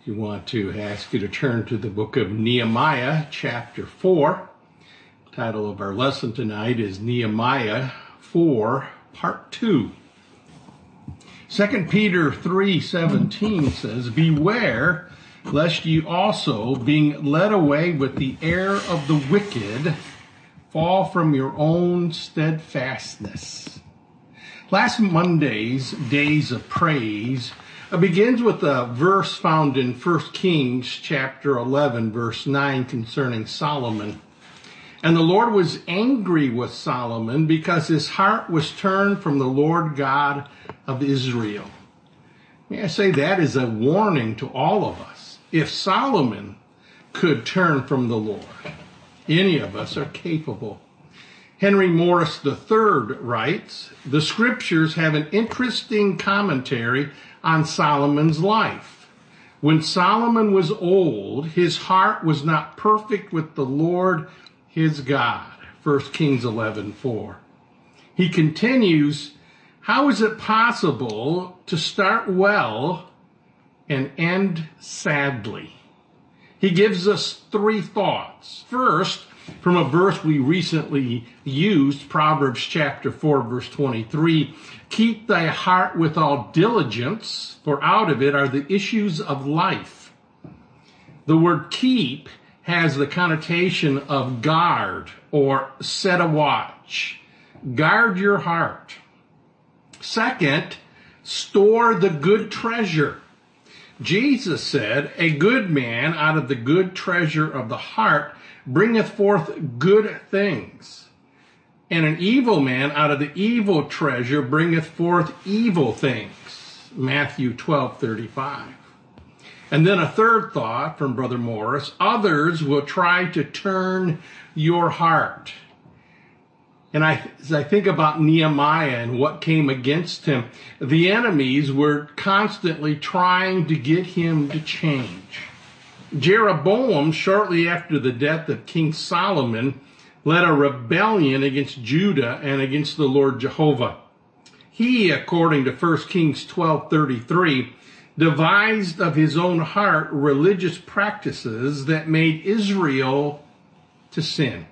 You want to ask you to turn to the book of Nehemiah, chapter 4. The title of our lesson tonight is Nehemiah 4, part 2. 2 Peter 3:17 says, "Beware, lest ye also, being led away with the air of the wicked, fall from your own steadfastness." Last Monday's Days of Praise begins with a verse found in 1 Kings chapter 11, verse 9 concerning Solomon. And the Lord was angry with Solomon because his heart was turned from the Lord God of Israel. May I say that is a warning to all of us. If Solomon could turn from the Lord, any of us are capable. Henry Morris III writes, "The scriptures have an interesting commentary on Solomon's life. When Solomon was old, his heart was not perfect with the Lord his God." 1 Kings 11:4. He continues, "How is it possible to start well and end sadly?" He gives us three thoughts. First, from a verse we recently used, Proverbs chapter 4, verse 23, "Keep thy heart with all diligence, for out of it are the issues of life." The word keep has the connotation of guard or set a watch. Guard your heart. Second, store the good treasure. Jesus said, "A good man out of the good treasure of the heart bringeth forth good things, and an evil man out of the evil treasure bringeth forth evil things." Matthew 12:35. And then a third thought from Brother Morris: others will try to turn your heart. And as I think about Nehemiah and what came against him, the enemies were constantly trying to get him to change. Jeroboam, shortly after the death of King Solomon, led a rebellion against Judah and against the Lord Jehovah. He, according to 1 Kings 12:33, devised of his own heart religious practices that made Israel to sin.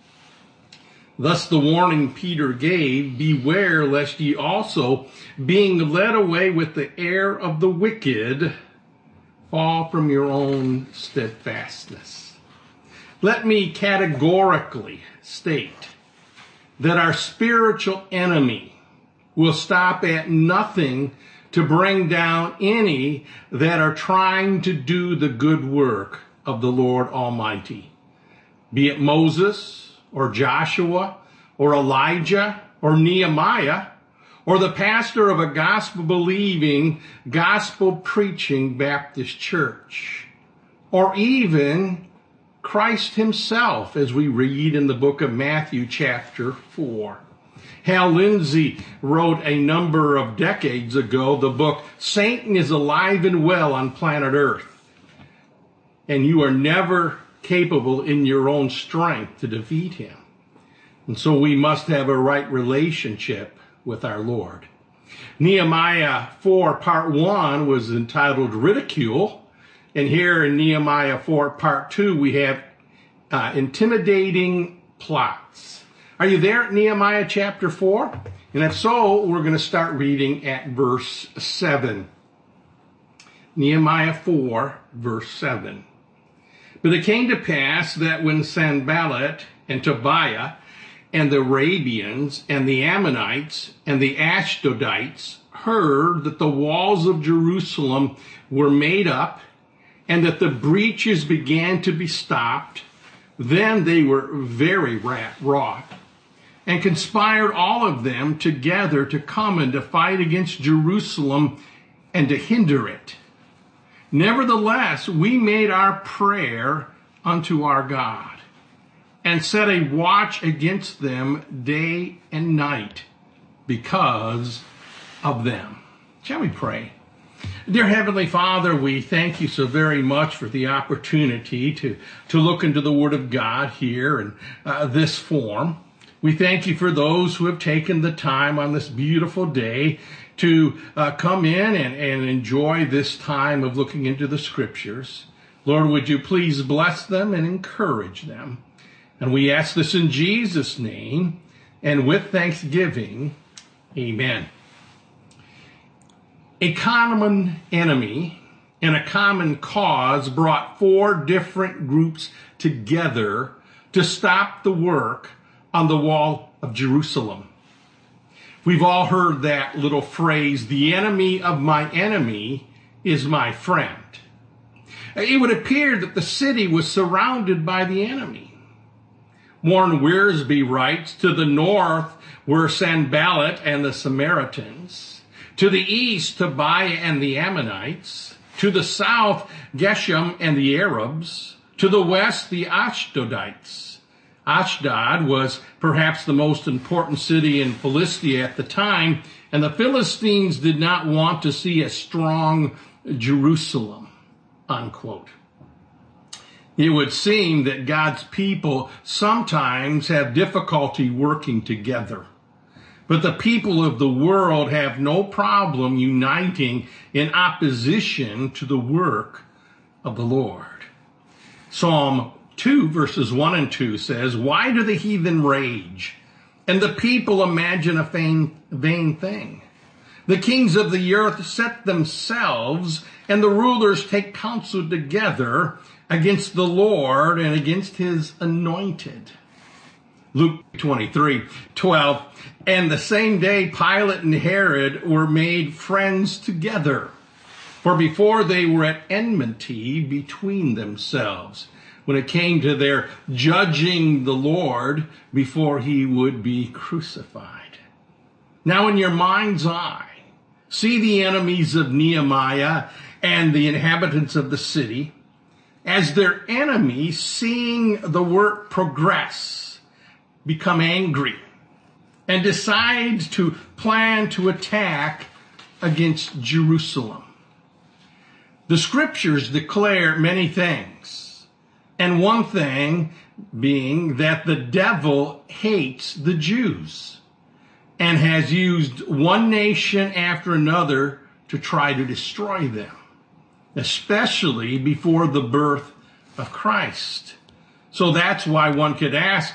Thus the warning Peter gave, "Beware lest ye also, being led away with the air of the wicked, fall from your own steadfastness." Let me categorically state that our spiritual enemy will stop at nothing to bring down any that are trying to do the good work of the Lord Almighty. Be it Moses or Joshua or Elijah or Nehemiah, or the pastor of a gospel-believing, gospel-preaching Baptist church, or even Christ himself, as we read in the book of Matthew chapter 4. Hal Lindsey wrote a number of decades ago the book, "Satan is Alive and Well on Planet Earth," and you are never capable in your own strength to defeat him. And so we must have a right relationship with our Lord. Nehemiah 4 part 1 was entitled Ridicule. And here in Nehemiah 4 part 2, we have intimidating plots. Are you there at Nehemiah chapter 4? And if so, we're going to start reading at verse 7. Nehemiah 4, verse 7. "But it came to pass that when Sanballat and Tobiah and the Arabians and the Ammonites and the Ashdodites heard that the walls of Jerusalem were made up and that the breaches began to be stopped, then they were very wroth and conspired all of them together to come and to fight against Jerusalem and to hinder it. Nevertheless, we made our prayer unto our God and set a watch against them day and night because of them." Shall we pray? Dear Heavenly Father, we thank you so very much for the opportunity to look into the Word of God here in this form. We thank you for those who have taken the time on this beautiful day to come in and enjoy this time of looking into the scriptures. Lord, would you please bless them and encourage them? And we ask this in Jesus' name and with thanksgiving. Amen. A common enemy and a common cause brought 4 different groups together to stop the work on the wall of Jerusalem. We've all heard that little phrase, the enemy of my enemy is my friend. It would appear that the city was surrounded by the enemy. Warren Wiersbe writes, to the north were Sanballat and the Samaritans, to the east Tobiah and the Ammonites, to the south Geshem and the Arabs, to the west the Ashdodites. Ashdod was perhaps the most important city in Philistia at the time, and the Philistines did not want to see a strong Jerusalem, unquote. It would seem that God's people sometimes have difficulty working together. But the people of the world have no problem uniting in opposition to the work of the Lord. Psalm 2 verses 1 and 2 says, why do the heathen rage and the people imagine a vain thing? The kings of the earth set themselves and the rulers take counsel together against the Lord and against his anointed. Luke 23:12, and the same day Pilate and Herod were made friends together, for before they were at enmity between themselves, when it came to their judging the Lord before he would be crucified. Now in your mind's eye, see the enemies of Nehemiah and the inhabitants of the city as their enemies, seeing the work progress, become angry and decide to plan to attack against Jerusalem. The scriptures declare many things, and one thing being that the devil hates the Jews and has used one nation after another to try to destroy them, especially before the birth of Christ. So that's why one could ask,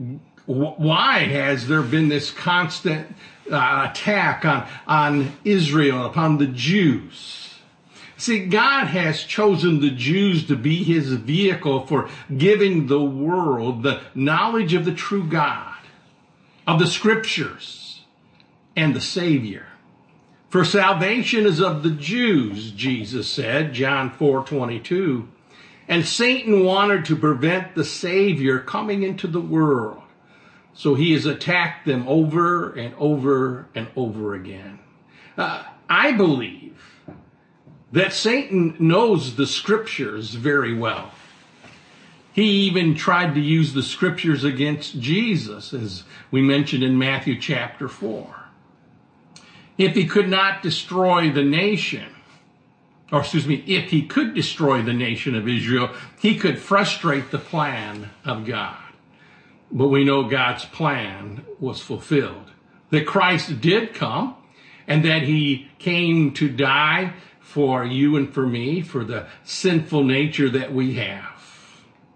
why has there been this constant attack on Israel, upon the Jews? See, God has chosen the Jews to be his vehicle for giving the world the knowledge of the true God, of the scriptures, and the Savior. For salvation is of the Jews, Jesus said, John 4:22. And Satan wanted to prevent the Savior coming into the world. So he has attacked them over and over and over again. I believe that Satan knows the scriptures very well. He even tried to use the scriptures against Jesus, as we mentioned in Matthew chapter 4. If he could not destroy the nation, if he could destroy the nation of Israel, he could frustrate the plan of God. But we know God's plan was fulfilled, that Christ did come, and that he came to die for you and for me, for the sinful nature that we have.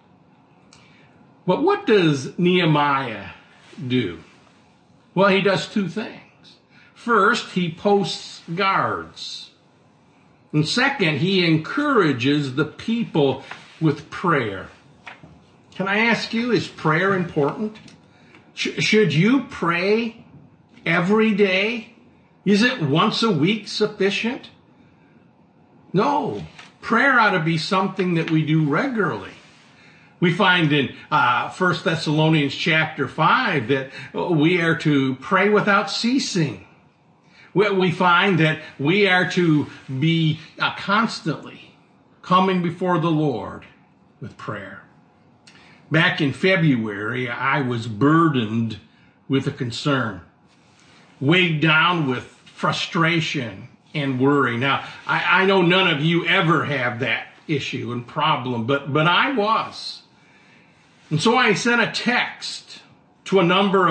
But what does Nehemiah do? Well, he does 2 things. First, he posts guards. And second, he encourages the people with prayer. Can I ask you, is prayer important? Should you pray every day? Is it once a week sufficient? No. Prayer ought to be something that we do regularly. We find in 1 Thessalonians chapter 5 that we are to pray without ceasing. We find that we are to be constantly coming before the Lord with prayer. Back in February, I was burdened with a concern, weighed down with frustration and worry. Now, I know none of you ever have that issue and problem, but I was. And so I sent a text to a number of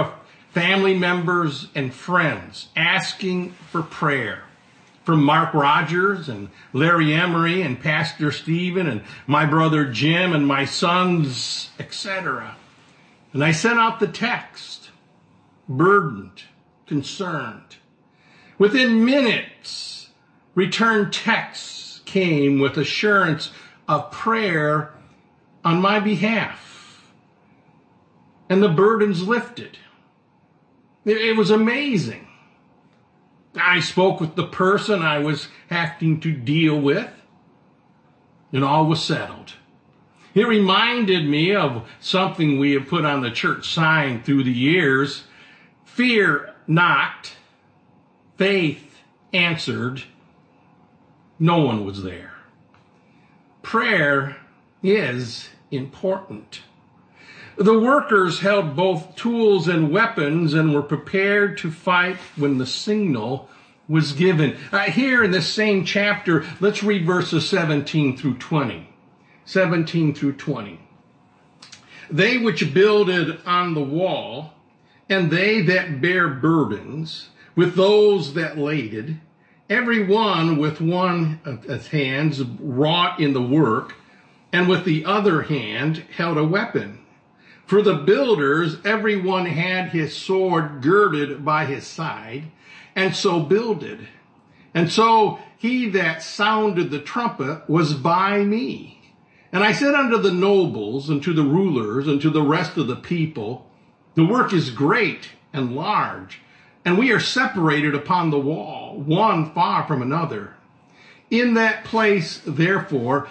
family members and friends asking for prayer. From Mark Rogers and Larry Emery and Pastor Stephen and my brother Jim and my sons, etc. And I sent out the text, burdened, concerned. Within minutes, return texts came with assurance of prayer on my behalf. And the burdens lifted. It was amazing. I spoke with the person I was having to deal with, and all was settled. It reminded me of something we have put on the church sign through the years. Fear not, faith answered, no one was there. Prayer is important. The workers held both tools and weapons and were prepared to fight when the signal was given. Here in this same chapter, let's read verses 17 through 20. 17 through 20. They which builded on the wall, and they that bear burdens, with those that laded, every one with one of his hands wrought in the work, and with the other hand held a weapon. For the builders, every one had his sword girded by his side, and so builded. And so he that sounded the trumpet was by me. And I said unto the nobles, and to the rulers, and to the rest of the people, the work is great and large, and we are separated upon the wall, one far from another. In that place, therefore,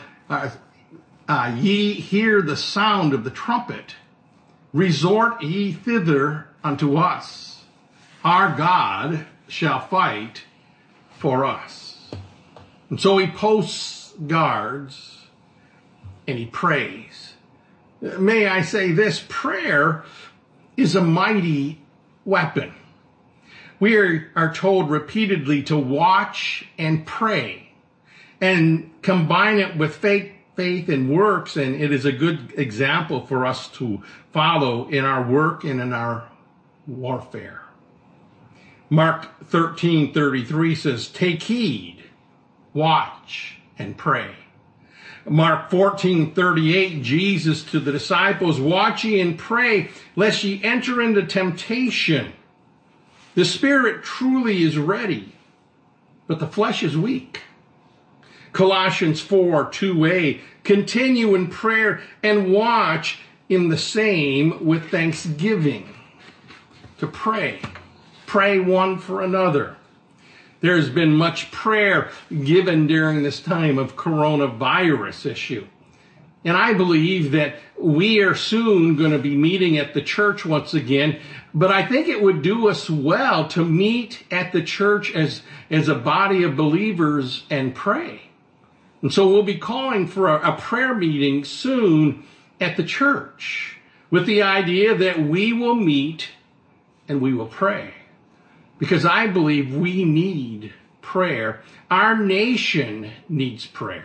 ye hear the sound of the trumpet. Resort ye thither unto us. Our God shall fight for us. And so he posts guards and he prays. May I say this, prayer is a mighty weapon. We are told repeatedly to watch and pray and combine it with faith and works, and it is a good example for us to follow in our work and in our warfare. Mark 13:33 says, take heed, watch, and pray. Mark 14:38, Jesus to the disciples, watch ye and pray, lest ye enter into temptation. The spirit truly is ready, but the flesh is weak. Colossians 4:2a, continue in prayer and watch in the same with thanksgiving. To pray. Pray one for another. There has been much prayer given during this time of coronavirus issue. And I believe that we are soon going to be meeting at the church once again. But I think it would do us well to meet at the church as a body of believers and pray. And so we'll be calling for a prayer meeting soon at the church with the idea that we will meet and we will pray. Because I believe we need prayer. Our nation needs prayer.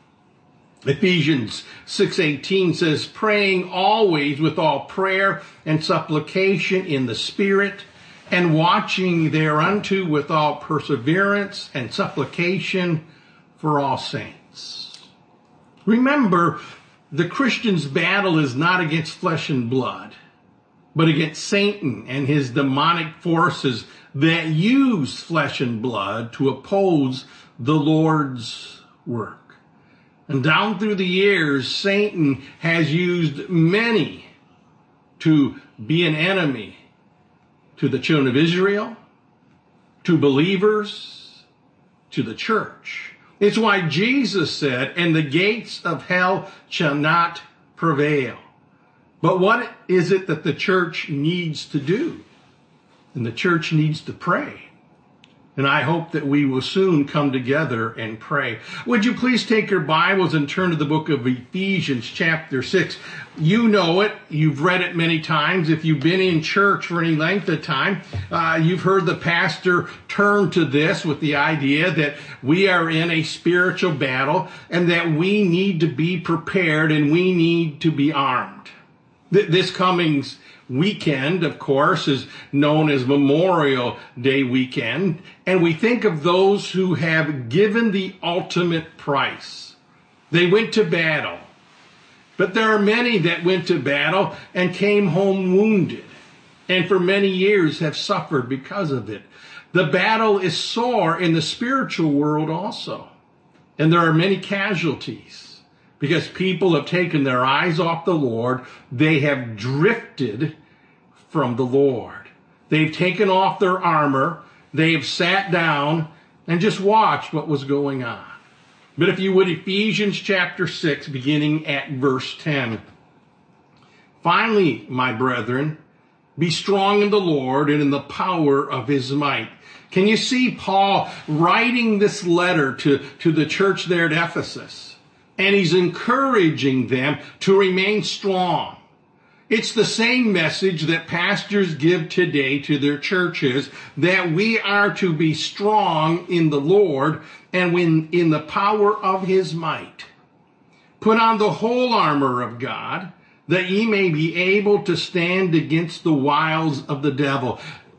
Ephesians 6:18 says, praying always with all prayer and supplication in the Spirit, and watching thereunto with all perseverance and supplication for all saints. Remember, the Christian's battle is not against flesh and blood, but against Satan and his demonic forces that use flesh and blood to oppose the Lord's work. And down through the years, Satan has used many to be an enemy to the children of Israel, to believers, to the church. It's why Jesus said, and the gates of hell shall not prevail. But what is it that the church needs to do? And the church needs to pray. And I hope that we will soon come together and pray. Would you please take your Bibles and turn to the book of Ephesians chapter 6. You know it. You've read it many times. If you've been in church for any length of time, you've heard the pastor turn to this with the idea that we are in a spiritual battle and that we need to be prepared and we need to be armed. This coming weekend, of course, is known as Memorial Day weekend, and we think of those who have given the ultimate price. They went to battle, but there are many that went to battle and came home wounded, and for many years have suffered because of it. The battle is sore in the spiritual world also, and there are many casualties. Because people have taken their eyes off the Lord, they have drifted from the Lord. They've taken off their armor, they've sat down and just watched what was going on. But if you would, Ephesians chapter 6, beginning at verse 10. Finally, my brethren, be strong in the Lord and in the power of his might. Can you see Paul writing this letter to the church there at Ephesus? And he's encouraging them to remain strong. It's the same message that pastors give today to their churches, that we are to be strong in the Lord and in the power of his might. Put on the whole armor of God, that ye may be able to stand against the wiles of the devil.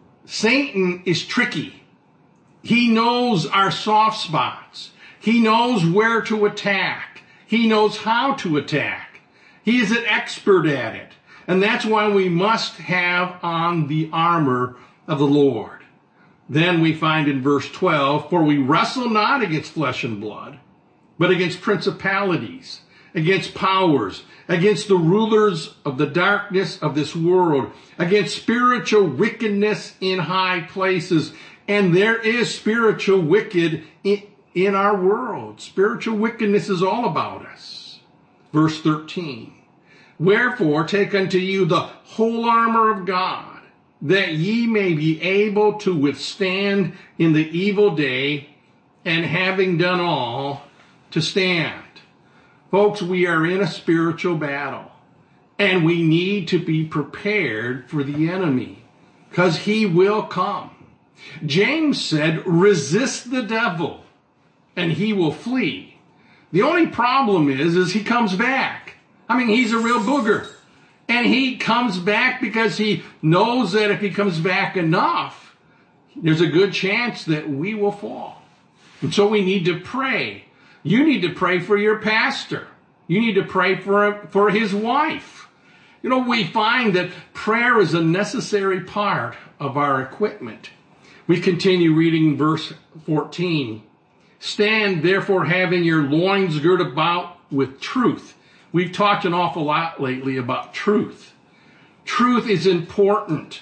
Satan is tricky. He knows our soft spots. He knows where to attack. He knows how to attack. He is an expert at it. And that's why we must have on the armor of the Lord. Then we find in verse 12, for we wrestle not against flesh and blood, but against principalities, against powers, against the rulers of the darkness of this world, against spiritual wickedness in high places. And there is spiritual wicked in our world. Spiritual wickedness is all about us. Verse 13. Wherefore take unto you the whole armor of God, that ye may be able to withstand in the evil day, and having done all, to stand. Folks, we are in a spiritual battle, and we need to be prepared for the enemy, because he will come. James said, resist the devil, and he will flee. The only problem is he comes back. I mean, he's a real booger. And he comes back because he knows that if he comes back enough, there's a good chance that we will fall. And so we need to pray. You need to pray for your pastor. You need to pray for his wife. You know, we find that prayer is a necessary part of our equipment. We continue reading verse 14. Stand therefore having your loins girt about with truth. We've talked an awful lot lately about truth. Truth is important.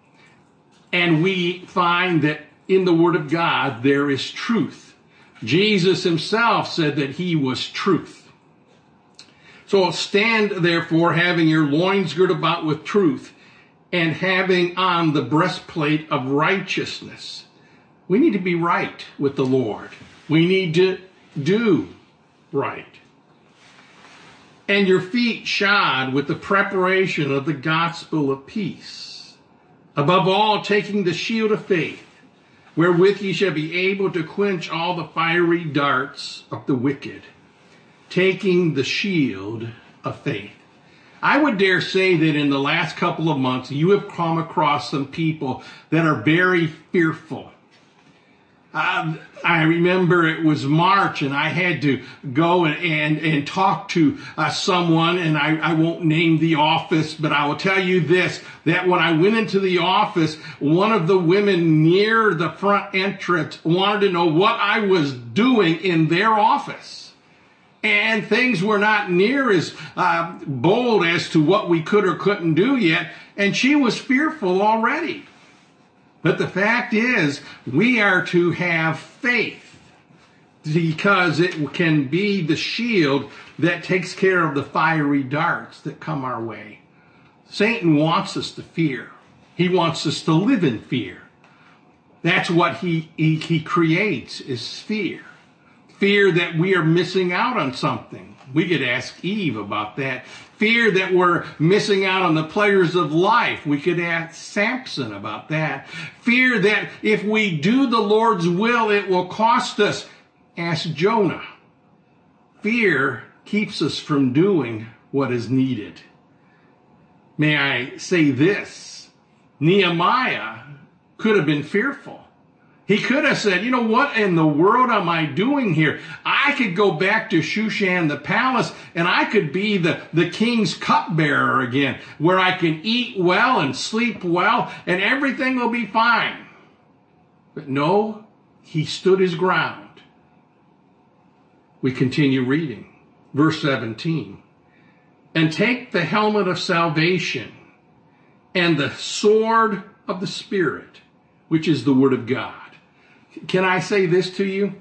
And we find that in the Word of God there is truth. Jesus himself said that he was truth. So stand therefore having your loins girt about with truth, and having on the breastplate of righteousness. We need to be right with the Lord. We need to do right. And your feet shod with the preparation of the gospel of peace. Above all, taking the shield of faith, wherewith ye shall be able to quench all the fiery darts of the wicked. Taking the shield of faith. I would dare say that in the last couple of months, you have come across some people that are very fearful. I remember it was March and I had to go and talk to someone, and I won't name the office, but I will tell you this, that when I went into the office, one of the women near the front entrance wanted to know what I was doing in their office. And things were not near as bold as to what we could or couldn't do yet, and she was fearful already. But the fact is, we are to have faith, because it can be the shield that takes care of the fiery darts that come our way. Satan wants us to fear. He wants us to live in fear. That's what he creates, is fear. Fear that we are missing out on something. We could ask Eve about that. Fear that we're missing out on the pleasures of life. We could ask Samson about that. Fear that if we do the Lord's will, it will cost us. Ask Jonah. Fear keeps us from doing what is needed. may I say this? Nehemiah could have been fearful. He could have said, you know, what in the world am I doing here? I could go back to Shushan the palace and I could be the king's cupbearer again, where I can eat well and sleep well and everything will be fine. But no, he stood his ground. We continue reading. Verse 17. And take the helmet of salvation and the sword of the Spirit, which is the word of God. Can I say this to you?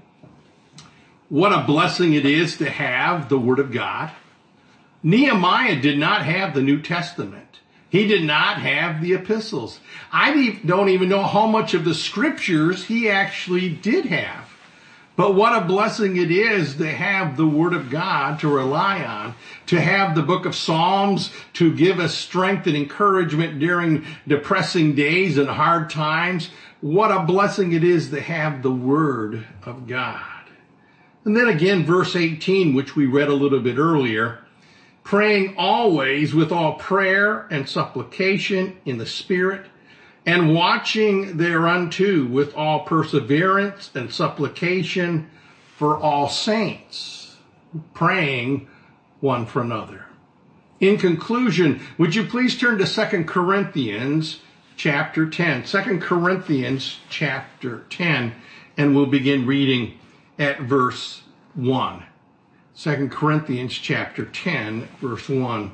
What a blessing it is to have the Word of God. Nehemiah did not have the New Testament. He did not have the epistles. I don't even know how much of the scriptures he actually did have. But what a blessing it is to have the Word of God to rely on, to have the book of Psalms to give us strength and encouragement during depressing days and hard times. What a blessing it is to have the Word of God. And then again, verse 18, which we read a little bit earlier, praying always with all prayer and supplication in the Spirit, and watching thereunto with all perseverance and supplication for all saints, praying one for another. In conclusion, would you please turn to 2 Corinthians chapter 10. 2 Corinthians chapter 10, and we'll begin reading at verse 1. 2 Corinthians chapter 10, verse 1.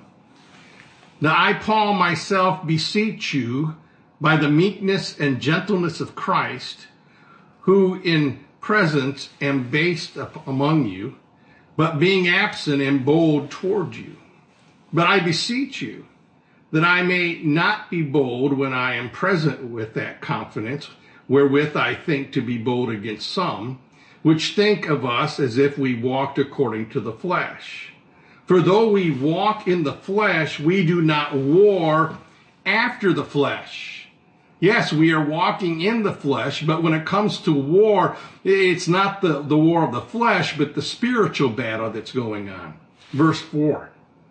Now I, Paul, myself beseech you, by the meekness and gentleness of Christ, who in presence am based among you, but being absent am bold toward you. But I beseech you, that I may not be bold when I am present with that confidence, wherewith I think to be bold against some, which think of us as if we walked according to the flesh. For though we walk in the flesh, we do not war after the flesh. Yes, we are walking in the flesh, but when it comes to war, it's not the war of the flesh, but the spiritual battle that's going on. Verse 4.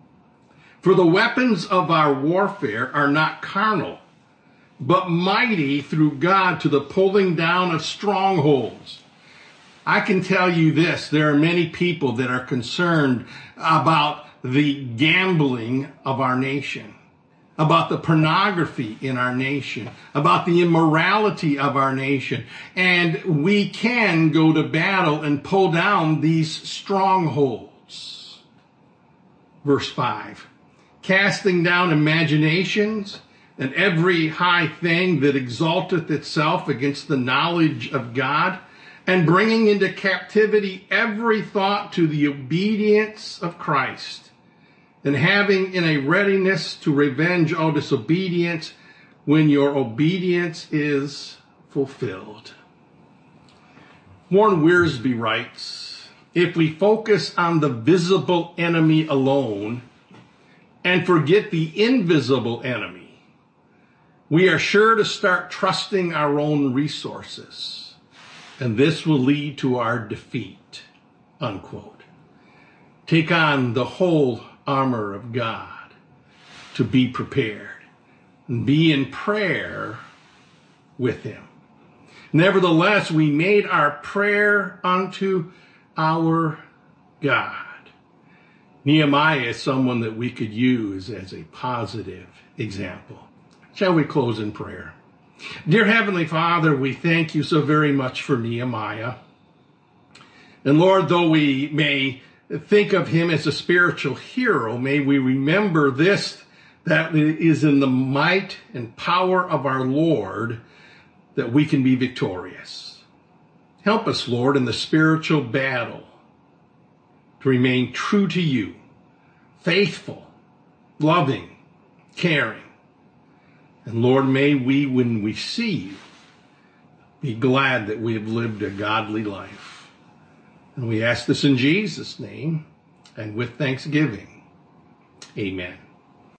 For the weapons of our warfare are not carnal, but mighty through God to the pulling down of strongholds. I can tell you this, there are many people that are concerned about the gambling of our nation, about the pornography in our nation, about the immorality of our nation. And we can go to battle and pull down these strongholds. Verse 5. Casting down imaginations and every high thing that exalteth itself against the knowledge of God, and bringing into captivity every thought to the obedience of Christ, and having in a readiness to revenge all disobedience when your obedience is fulfilled. Warren Wiersbe writes, if we focus on the visible enemy alone and forget the invisible enemy, we are sure to start trusting our own resources. And this will lead to our defeat, unquote. Take on the whole armor of God to be prepared and be in prayer with him. Nevertheless, we made our prayer unto our God. Nehemiah is someone that we could use as a positive example. Shall we close in prayer? Dear Heavenly Father, we thank you so very much for Nehemiah. And Lord, though we may think of him as a spiritual hero, may we remember this, that it is in the might and power of our Lord that we can be victorious. Help us, Lord, in the spiritual battle to remain true to you, faithful, loving, caring. And Lord, may we, when we see you, be glad that we have lived a godly life. And we ask this in Jesus' name and with thanksgiving. Amen.